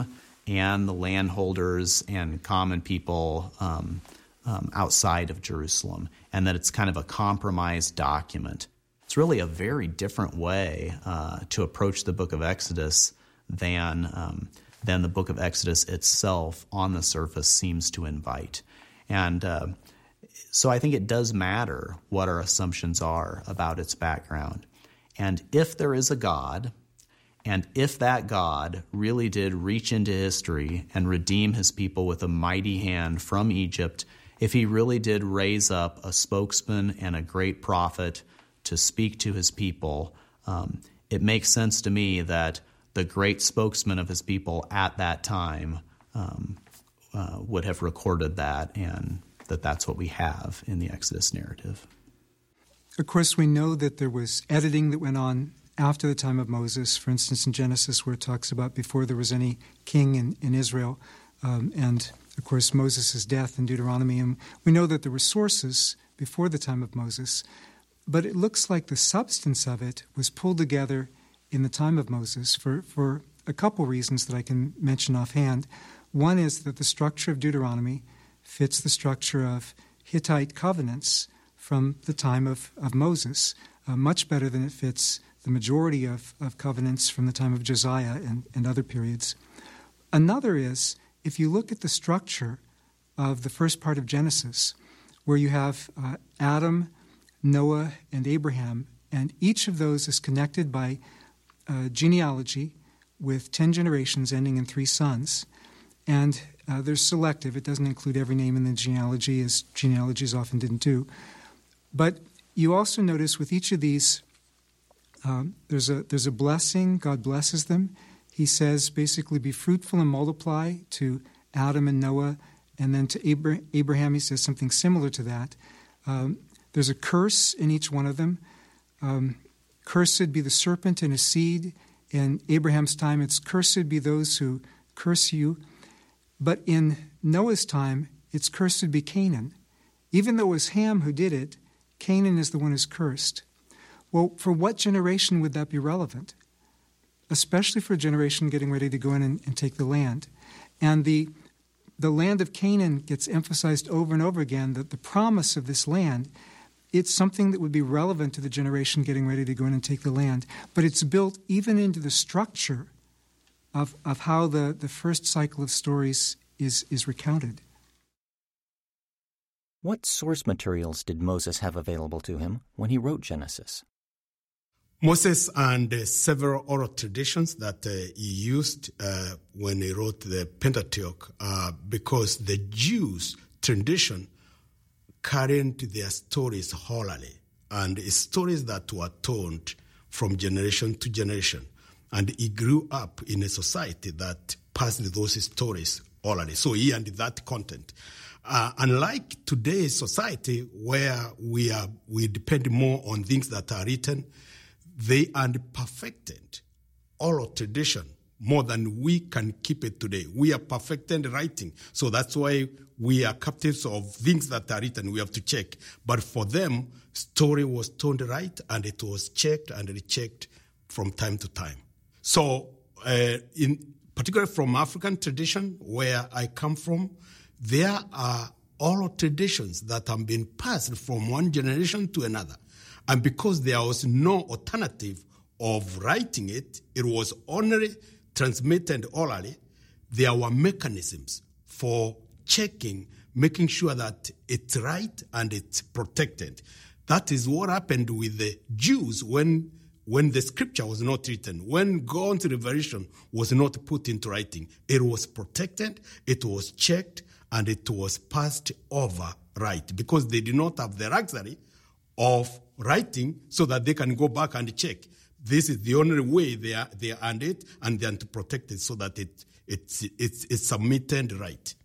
and the landholders and common people outside of Jerusalem, and that it's kind of a compromise document. It's really a very different way to approach the book of Exodus than the book of Exodus itself on the surface seems to invite. And so I think it does matter what our assumptions are about its background. And if there is a God, and if that God really did reach into history and redeem his people with a mighty hand from Egypt, if he really did raise up a spokesman and a great prophet to speak to his people, it makes sense to me that the great spokesman of his people at that time would have recorded that, and that's what we have in the Exodus narrative. Of course, we know that there was editing that went on after the time of Moses, for instance, in Genesis, where it talks about before there was any king in Israel, and, of course, Moses' death in Deuteronomy. And we know that there were sources before the time of Moses, but it looks like the substance of it was pulled together in the time of Moses for a couple reasons that I can mention offhand. One is that the structure of Deuteronomy fits the structure of Hittite covenants from the time of Moses, much better than it fits the majority of covenants from the time of Josiah and other periods. Another is, if you look at the structure of the first part of Genesis, where you have Adam, Noah, and Abraham, and each of those is connected by genealogy with 10 generations ending in 3 sons. And they're selective. It doesn't include every name in the genealogy, as genealogies often didn't do. But you also notice with each of these, there's a blessing. God blesses them. He says, basically, be fruitful and multiply to Adam and Noah. And then to Abraham, he says something similar to that. There's a curse in each one of them. Cursed be the serpent and his seed. In Abraham's time, it's cursed be those who curse you. But in Noah's time, it's cursed be Canaan. Even though it was Ham who did it, Canaan is the one who's cursed. Well, for what generation would that be relevant? Especially for a generation getting ready to go in and take the land. And the land of Canaan gets emphasized over and over again, that the promise of this land, it's something that would be relevant to the generation getting ready to go in and take the land. But it's built even into the structure of how the first cycle of stories is recounted. What source materials did Moses have available to him when he wrote Genesis? Moses and several oral traditions that he used when he wrote the Pentateuch, because the Jews' tradition carried their stories orally, and stories that were told from generation to generation. And he grew up in a society that passed those stories orally. So he had that content. Unlike today's society, where we depend more on things that are written, they had perfected oral tradition more than we can keep it today. We are perfected writing. So that's why we are captives of things that are written. We have to check. But for them, story was told right, and it was checked and rechecked from time to time. So, in particular from African tradition, where I come from, there are oral traditions that have been passed from one generation to another. And because there was no alternative of writing it, it was only transmitted orally, there were mechanisms for checking, making sure that it's right and it's protected. That is what happened with the Jews when the scripture was not written, when God's revelation was not put into writing. It was protected, it was checked, and it was passed over right, because they did not have the luxury of writing so that they can go back and check. This is the only way they earned it, and then to protect it so that it's submitted right.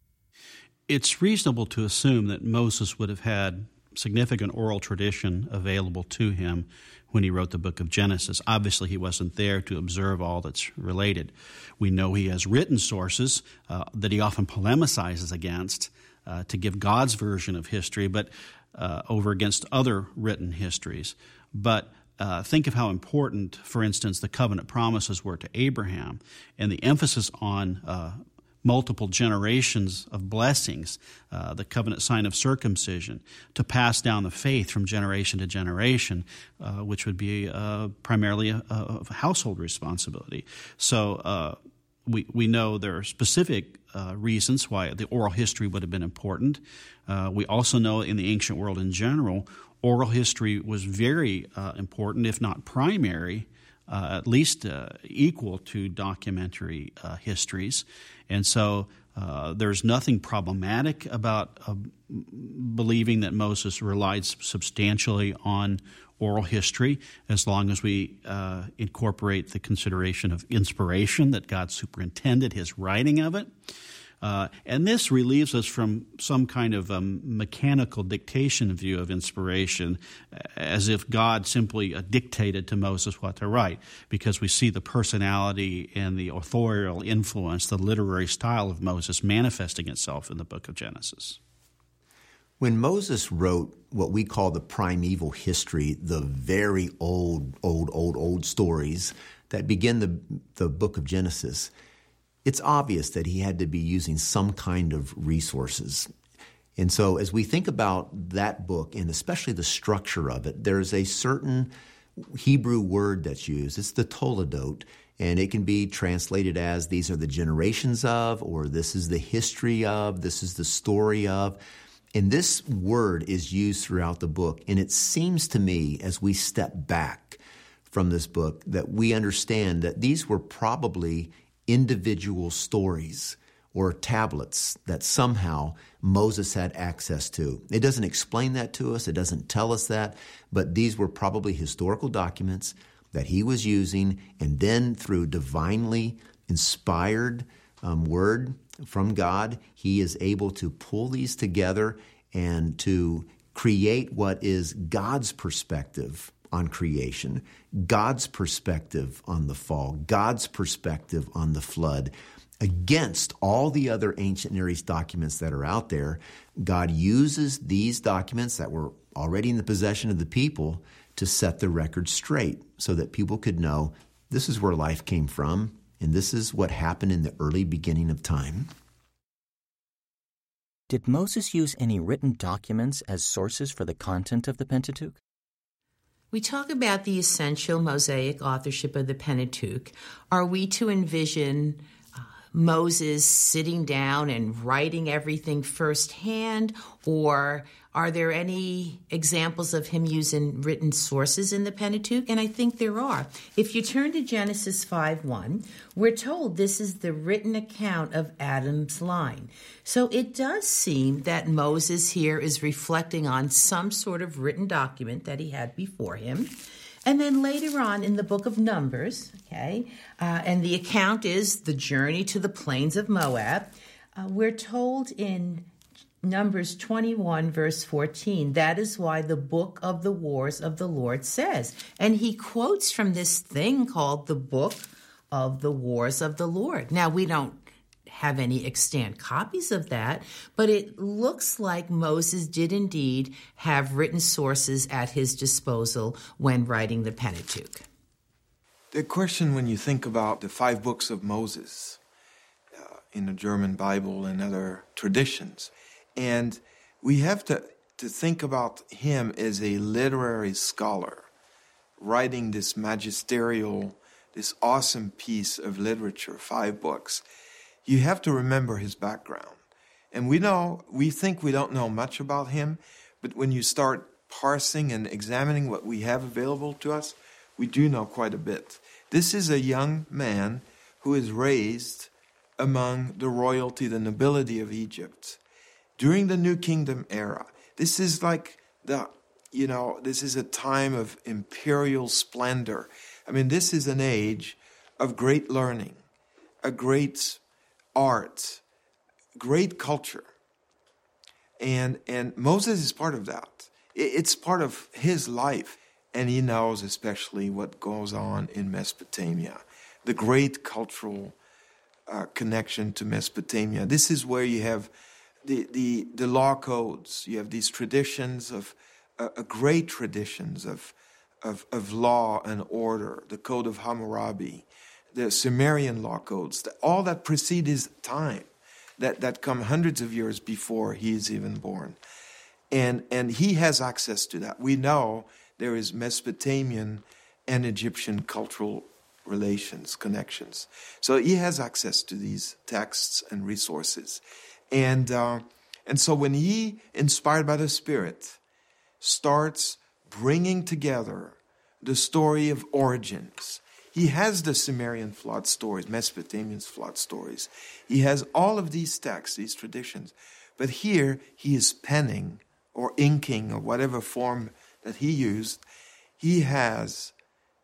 It's reasonable to assume that Moses would have had significant oral tradition available to him when he wrote the book of Genesis. Obviously, he wasn't there to observe all that's related. We know he has written sources that he often polemicizes against to give God's version of history, but over against other written histories. But think of how important, for instance, the covenant promises were to Abraham, and the emphasis on multiple generations of blessings, the covenant sign of circumcision, to pass down the faith from generation to generation, which would be primarily a household responsibility. So we know there are specific reasons why the oral history would have been important. We also know in the ancient world in general, oral history was very important, if not primary, at least equal to documentary histories. And so there's nothing problematic about believing that Moses relied substantially on oral history, as long as we incorporate the consideration of inspiration, that God superintended his writing of it. And this relieves us from some kind of mechanical dictation view of inspiration, as if God simply dictated to Moses what to write, because we see the personality and the authorial influence, the literary style of Moses manifesting itself in the book of Genesis. When Moses wrote what we call the primeval history, the very old stories that begin the book of Genesis, it's obvious that he had to be using some kind of resources. And so as we think about that book, and especially the structure of it, there's a certain Hebrew word that's used. It's the toledot, and it can be translated as these are the generations of, or this is the history of, this is the story of. And this word is used throughout the book. And it seems to me, as we step back from this book, that we understand that these were probably individual stories or tablets that somehow Moses had access to. It doesn't explain that to us. It doesn't tell us that. But these were probably historical documents that he was using, and then through divinely inspired word from God, he is able to pull these together and to create what is God's perspective on creation, God's perspective on the fall, God's perspective on the flood. Against all the other ancient Near East documents that are out there, God uses these documents that were already in the possession of the people to set the record straight so that people could know this is where life came from, and this is what happened in the early beginning of time. Did Moses use any written documents as sources for the content of the Pentateuch? We talk about the essential Mosaic authorship of the Pentateuch. Are we to envision Moses sitting down and writing everything firsthand, or are there any examples of him using written sources in the Pentateuch? And I think there are. If you turn to Genesis 5:1, we're told this is the written account of Adam's line. So it does seem that Moses here is reflecting on some sort of written document that he had before him. And then later on in the book of Numbers, and the account is the journey to the plains of Moab, we're told in Numbers 21, verse 14, that is why the book of the wars of the Lord says. And he quotes from this thing called the book of the wars of the Lord. Now, we don't have any extant copies of that, but it looks like Moses did indeed have written sources at his disposal when writing the Pentateuch. The question, when you think about the 5 books of Moses in the German Bible and other traditions, and we have to think about him as a literary scholar writing this magisterial, this awesome piece of literature, 5 books. You have to remember his background. And we think we don't know much about him, but when you start parsing and examining what we have available to us, we do know quite a bit. This is a young man who is raised among the royalty, the nobility of Egypt. During the New Kingdom era, this is like this is a time of imperial splendor. I mean, this is an age of great learning, a great art, great culture. And Moses is part of that. It's part of his life. And he knows especially what goes on in Mesopotamia, the great cultural connection to Mesopotamia. This is where you have the law codes. You have these traditions of great traditions of of law and order, the Code of Hammurabi, the Sumerian law codes, all that precede his time, that come hundreds of years before he is even born. And he has access to that. We know there is Mesopotamian and Egyptian cultural relations, connections. So he has access to these texts and resources. And so when he, inspired by the Spirit, starts bringing together the story of origins, he has the Sumerian flood stories, Mesopotamian flood stories. He has all of these texts, these traditions. But here he is penning or inking or whatever form that he used. He has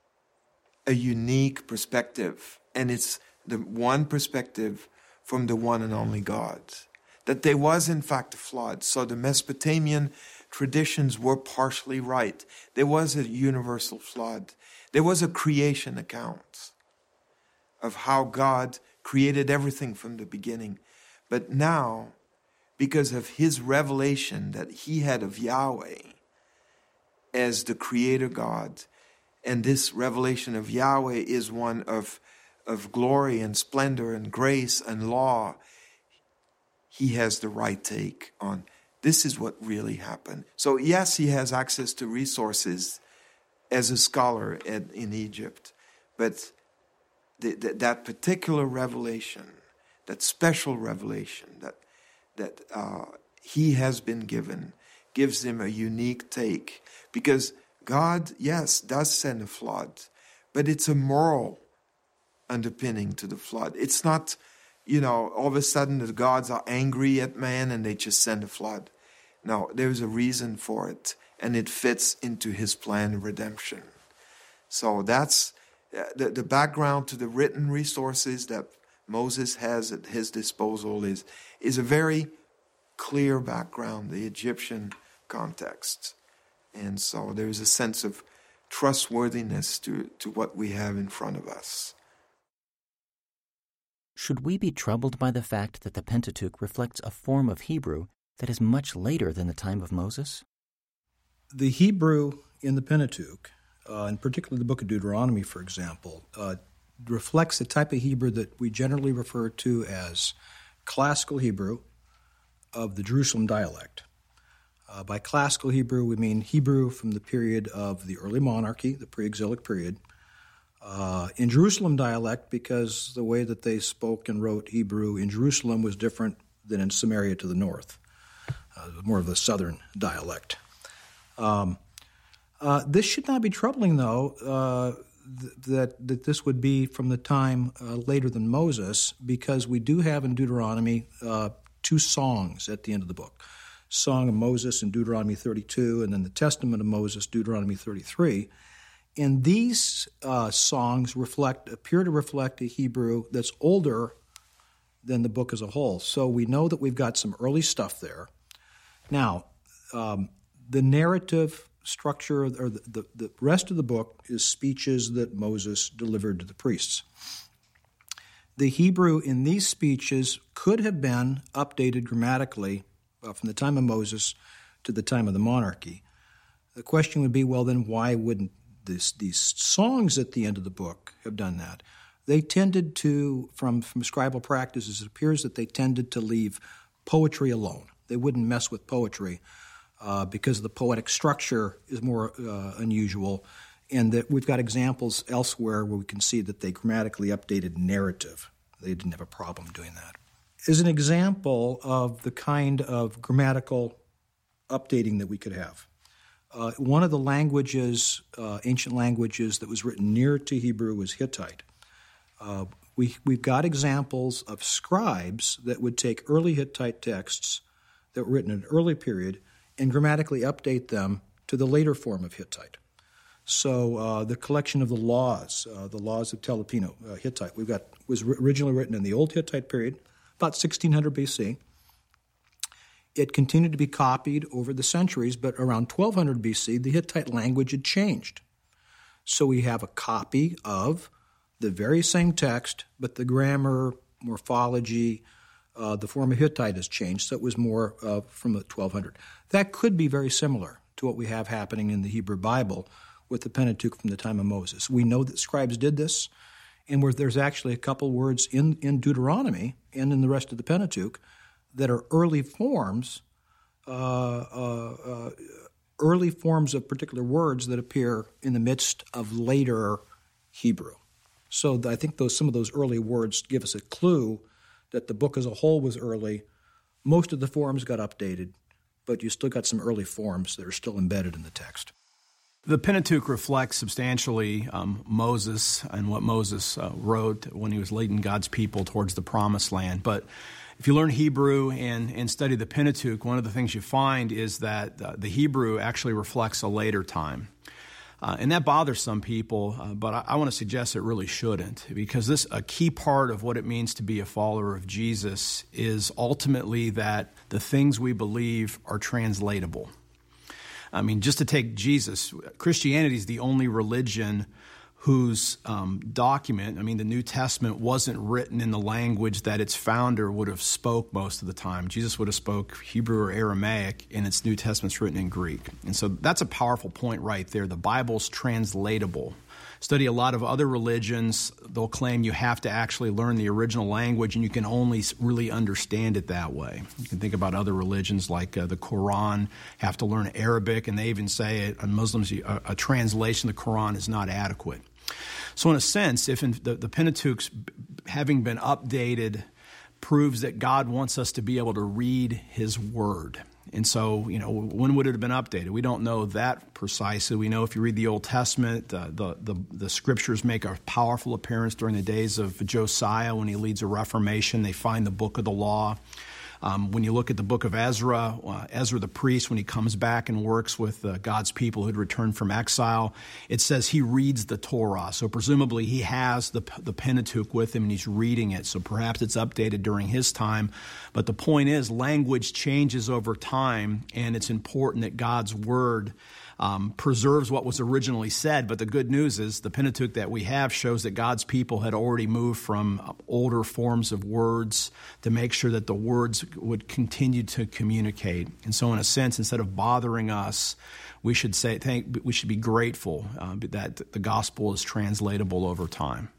a unique perspective, and it's the one perspective from the one and only God. That there was in fact a flood. So the Mesopotamian traditions were partially right. There was a universal flood. There was a creation account of how God created everything from the beginning. But now, because of his revelation that he had of Yahweh as the creator God, and this revelation of Yahweh is one of glory and splendor and grace and law, he has the right take on this is what really happened. So yes, he has access to resources as a scholar in Egypt, but that particular revelation, that special revelation that he has been given, gives him a unique take. Because God, yes, does send a flood, but it's a moral underpinning to the flood. It's not, all of a sudden the gods are angry at man and they just send a flood. No, there's a reason for it, and it fits into his plan of redemption. So that's the background to the written resources that Moses has at his disposal is a very clear background, the Egyptian context. And so there's a sense of trustworthiness to what we have in front of us. Should we be troubled by the fact that the Pentateuch reflects a form of Hebrew that is much later than the time of Moses? The Hebrew in the Pentateuch, and particularly the book of Deuteronomy, for example, reflects the type of Hebrew that we generally refer to as classical Hebrew of the Jerusalem dialect. By classical Hebrew, we mean Hebrew from the period of the early monarchy, the pre-exilic period. In Jerusalem dialect, because the way that they spoke and wrote Hebrew in Jerusalem was different than in Samaria to the north, more of the southern dialect. This should not be troubling, though, that this would be from the time later than Moses, because we do have in Deuteronomy two songs at the end of the book. Song of Moses in Deuteronomy 32, and then the Testament of Moses, Deuteronomy 33. And these songs appear to reflect a Hebrew that's older than the book as a whole. So we know that we've got some early stuff there. Now, the narrative structure, or the rest of the book, is speeches that Moses delivered to the priests. The Hebrew in these speeches could have been updated grammatically from the time of Moses to the time of the monarchy. The question would be, well, then why wouldn't these songs at the end of the book have done that? They tended to, from scribal practices, it appears that they tended to leave poetry alone. They wouldn't mess with poetry because the poetic structure is more unusual, and that we've got examples elsewhere where we can see that they grammatically updated narrative. They didn't have a problem doing that. As an example of the kind of grammatical updating that we could have, one of the languages, ancient languages that was written near to Hebrew was Hittite. We've got examples of scribes that would take early Hittite texts that were written in an early period and grammatically update them to the later form of Hittite. So the collection of the laws of Telepino, Hittite, was originally written in the Old Hittite period, about 1600 BC. It continued to be copied over the centuries, but around 1200 BC, the Hittite language had changed. So we have a copy of the very same text, but the grammar, morphology, the form of Hittite has changed, so it was more from the 1200. That could be very similar to what we have happening in the Hebrew Bible, with the Pentateuch from the time of Moses. We know that scribes did this, and there's actually a couple words in Deuteronomy and in the rest of the Pentateuch that are early forms of particular words that appear in the midst of later Hebrew. So I think some of those early words give us a clue that the book as a whole was early. Most of the forms got updated, but you still got some early forms that are still embedded in the text. The Pentateuch reflects substantially Moses and what Moses wrote when he was leading God's people towards the Promised Land. But if you learn Hebrew and study the Pentateuch, one of the things you find is that the Hebrew actually reflects a later time. And that bothers some people, but I want to suggest it really shouldn't, because a key part of what it means to be a follower of Jesus is ultimately that the things we believe are translatable. I mean, just to take Jesus, Christianity is the only religion whose document, the New Testament, wasn't written in the language that its founder would have spoke most of the time. Jesus would have spoke Hebrew or Aramaic, and its New Testament's written in Greek. And so that's a powerful point right there. The Bible's translatable. Study a lot of other religions, they'll claim you have to actually learn the original language, and you can only really understand it that way. You can think about other religions like the Quran, have to learn Arabic, and they even say Muslims, a translation of the Quran is not adequate. So in a sense, if the Pentateuch, having been updated, proves that God wants us to be able to read His Word. And so, when would it have been updated? We don't know that precisely. We know if you read the Old Testament, the Scriptures make a powerful appearance during the days of Josiah when he leads a Reformation. They find the book of the law. When you look at the book of Ezra, Ezra the priest, when he comes back and works with God's people who had returned from exile, it says he reads the Torah. So presumably he has the Pentateuch with him and he's reading it. So perhaps it's updated during his time. But the point is, language changes over time, and it's important that God's Word preserves what was originally said. But the good news is the Pentateuch that we have shows that God's people had already moved from older forms of words to make sure that the words would continue to communicate. And so in a sense, instead of bothering us, we should be grateful that the gospel is translatable over time.